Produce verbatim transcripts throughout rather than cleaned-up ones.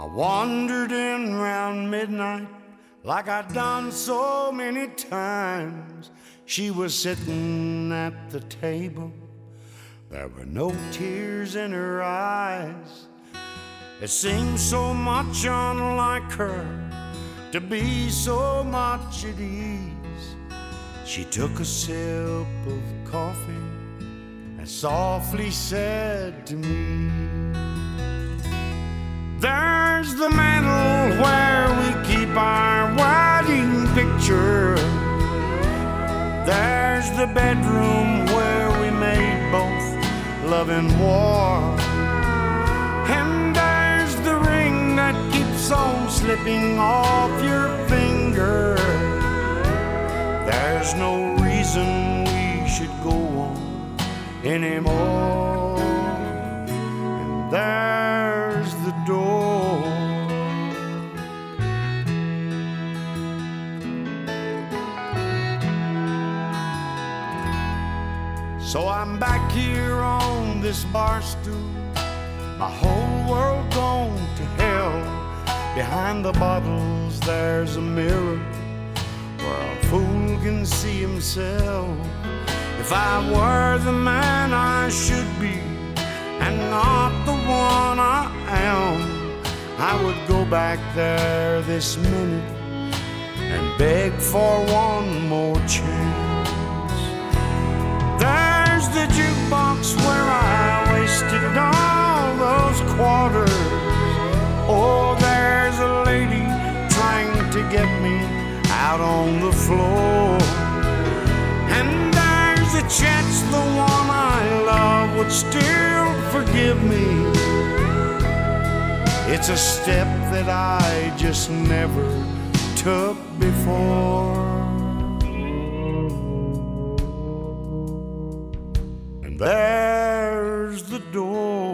wandered in round midnight like I'd done so many times. She was sitting at the table. There were no tears in her eyes. It seemed so much unlike her to be so much at ease. She took a sip of coffee and softly said to me, "There's the mantel where we keep our wedding picture. There's the bedroom where we made both love and war. And there's the ring that keeps on slipping off your finger. There's no reason we should go on anymore. And there's the door." So I'm back here on this bar stool, my whole world gone to hell. Behind the bottles there's a mirror where a fool can see himself. If I were the man I should be and not the one I am, I would go back there this minute and beg for one more chance. There's the jukebox where I wasted all those quarters. Oh, there's a lady trying to get me out on the floor. And there's a chance the one I love would still forgive me. It's a step that I just never took before. And there's the door.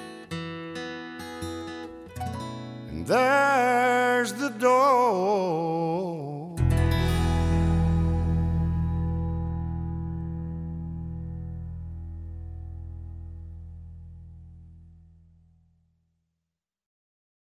And there's the door.